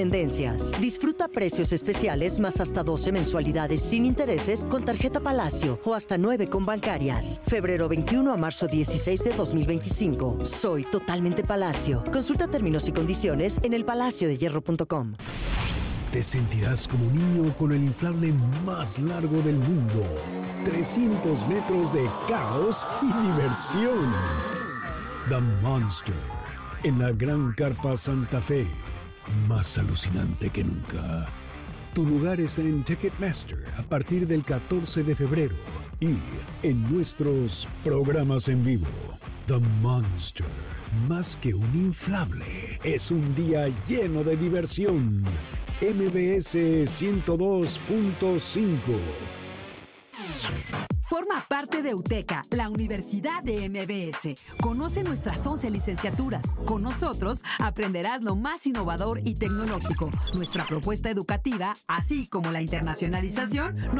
Tendencias. Disfruta precios especiales más hasta 12 mensualidades sin intereses con tarjeta Palacio o hasta 9 con bancarias. Febrero 21 a marzo 16 de 2025. Soy totalmente Palacio. Consulta términos y condiciones en elpalaciodehierro.com. Te sentirás como un niño con el inflable más largo del mundo. 300 metros de caos y diversión. The Monster, en la Gran Carpa Santa Fe. Más alucinante que nunca. Tu lugar está en Ticketmaster a partir del 14 de febrero y en nuestros programas en vivo. The Monster, más que un inflable, es un día lleno de diversión. MBS 102.5. Forma parte de UTECA, la Universidad de MBS. Conoce nuestras 11 licenciaturas. Con nosotros aprenderás lo más innovador y tecnológico. Nuestra propuesta educativa, así como la internacionalización,